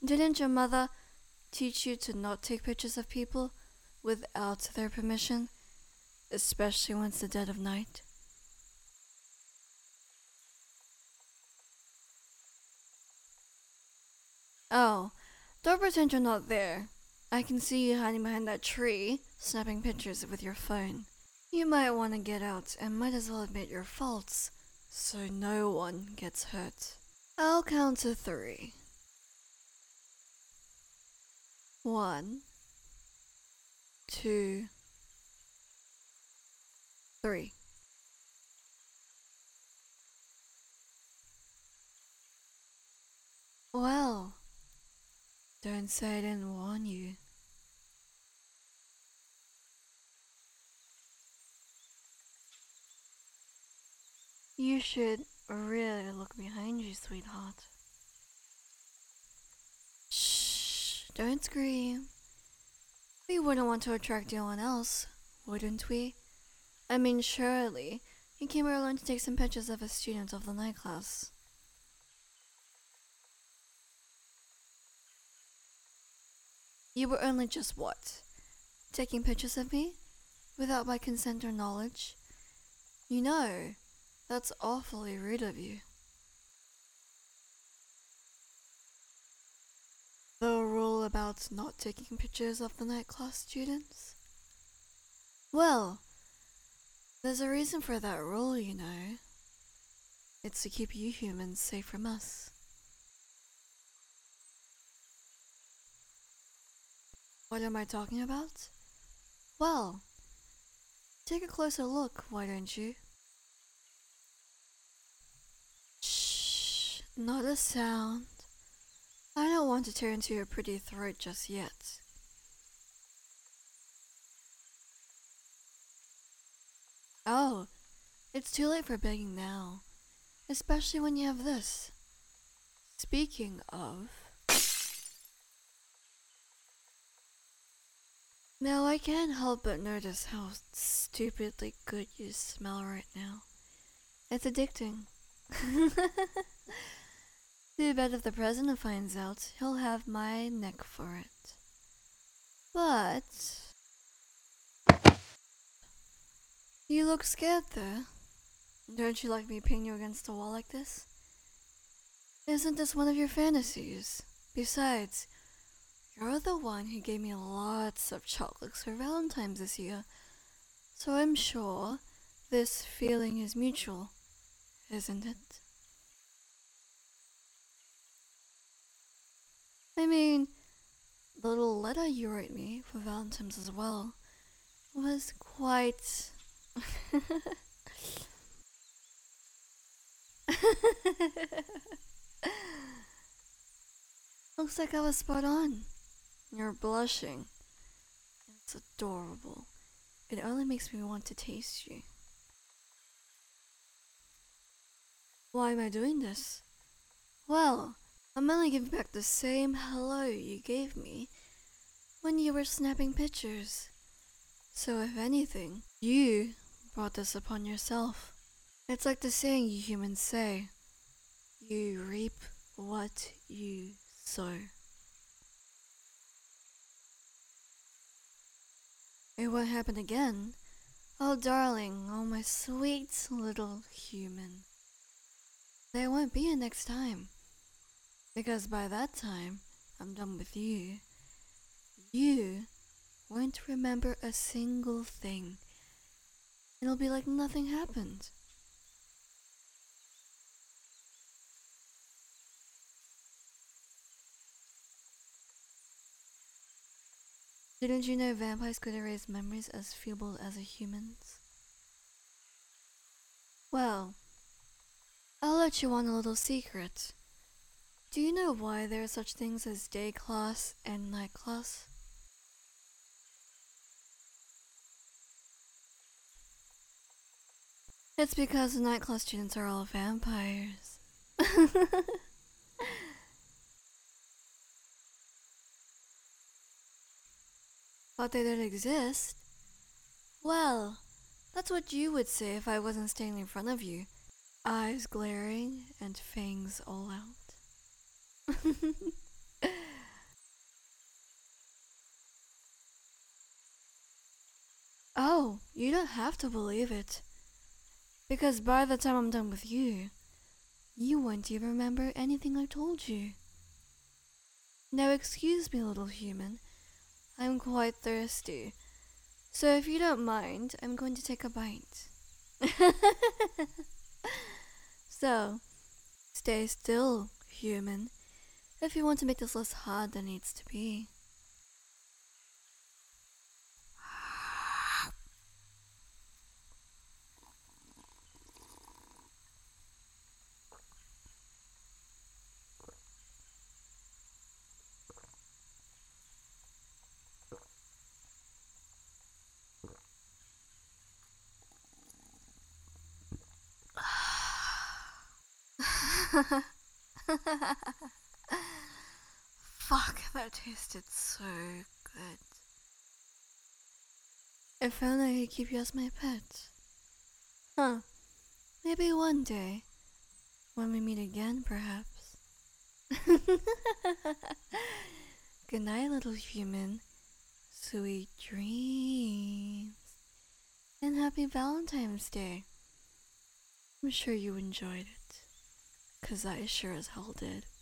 Didn't your mother teach you to not take pictures of people without their permission, especially when it's the dead of night? Oh, don't pretend you're not there. I can see you hiding behind that tree, snapping pictures with your phone. You might want to get out and might as well admit your faults, so no one gets hurt. I'll count to 3. 1, 2, 3. Well, don't say I didn't warn you. You should really look behind you, sweetheart. Shh, don't scream. We wouldn't want to attract anyone else, wouldn't we? I mean, surely, you came here alone to take some pictures of a student of the night class. You were only just what? Taking pictures of me? Without my consent or knowledge? You know, that's awfully rude of you. The rule about not taking pictures of the night class students? Well, there's a reason for that rule, you know. It's to keep you humans safe from us. What am I talking about? Well, take a closer look, why don't you? Shh, not a sound. I don't want to tear into your pretty throat just yet. Oh, it's too late for begging now, especially when you have this. Speaking of... Now I can't help but notice how stupidly good you smell right now. It's addicting. Too bad if the president finds out, he'll have my neck for it. But... You look scared there. Don't you like me pinning you against the wall like this? Isn't this one of your fantasies? Besides, you're the one who gave me lots of chocolates for Valentine's this year, so I'm sure this feeling is mutual, isn't it? I mean, the little letter you wrote me for Valentine's as well was quite... Looks like I was spot on. You're blushing. It's adorable. It only makes me want to taste you. Why am I doing this? Well, I'm only giving back the same hello you gave me when you were snapping pictures. So if anything, you brought this upon yourself. It's like the saying you humans say, you reap what you sow. It won't happen again. Oh darling, oh my sweet little human. There won't be a next time. Because by that time, I'm done with you. You won't remember a single thing. It'll be like nothing happened. Didn't you know vampires could erase memories as feeble as a human's? Well, I'll let you on a little secret. Do you know why there are such things as day class and night class? It's because the night class students are all vampires. But they don't exist? Well, that's what you would say if I wasn't standing in front of you, eyes glaring and fangs all out. Oh, you don't have to believe it. Because by the time I'm done with you, you won't even remember anything I told you. Now excuse me, little human. I'm quite thirsty. So if you don't mind, I'm going to take a bite. So, stay still, human, if you want to make this less hard than it needs to be. Fuck, that tasted so good. If only I could keep you as my pet. Huh, maybe one day, when we meet again, perhaps. Good night, little human. Sweet dreams. And happy Valentine's Day. I'm sure you enjoyed it. 'Cause I sure as hell did.